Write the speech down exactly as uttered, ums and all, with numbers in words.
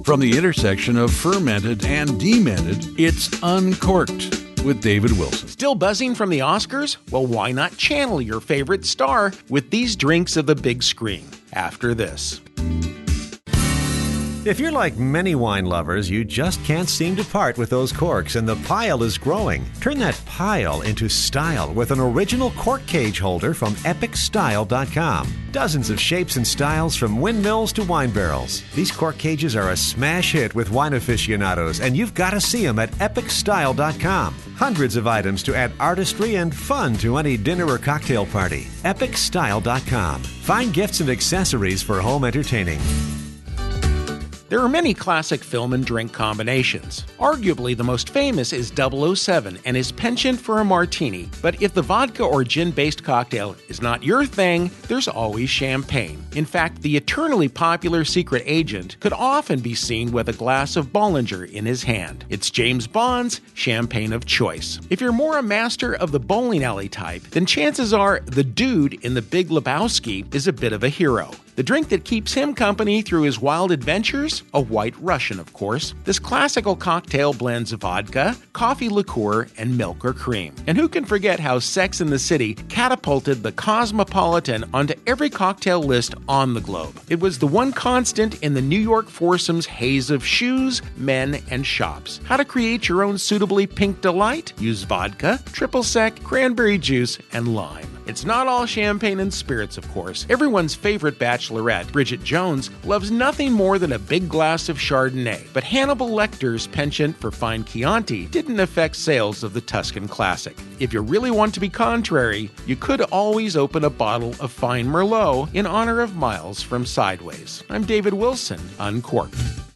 From the intersection of fermented and demented, it's Uncorked with David Wilson. Still buzzing from the Oscars? Well, why not channel your favorite star with these drinks of the big screen after this? If you're like many wine lovers, you just can't seem to part with those corks, and the pile is growing. Turn that pile into style with an original cork cage holder from epic style dot com. Dozens of shapes and styles from windmills to wine barrels. These cork cages are a smash hit with wine aficionados, and you've got to see them at epic style dot com. Hundreds of items to add artistry and fun to any dinner or cocktail party. epic style dot com. Find gifts and accessories for home entertaining. There are many classic film and drink combinations. Arguably, the most famous is double oh seven and his penchant for a martini. But if the vodka or gin-based cocktail is not your thing, there's always champagne. In fact, the eternally popular secret agent could often be seen with a glass of Bollinger in his hand. It's James Bond's champagne of choice. If you're more a master of the bowling alley type, then chances are the dude in The Big Lebowski is a bit of a hero. The drink that keeps him company through his wild adventures? A White Russian, of course. This classical cocktail blends vodka, coffee liqueur, and milk or cream. And who can forget how Sex and the City catapulted the Cosmopolitan onto every cocktail list on the globe? It was the one constant in the New York foursome's haze of shoes, men, and shops. How to create your own suitably pink delight? Use vodka, triple sec, cranberry juice, and lime. It's not all champagne and spirits, of course. Everyone's favorite bachelorette, Bridget Jones, loves nothing more than a big glass of Chardonnay. But Hannibal Lecter's penchant for fine Chianti didn't affect sales of the Tuscan classic. If you really want to be contrary, you could always open a bottle of fine Merlot in honor of Miles from Sideways. I'm David Wilson, Uncorked.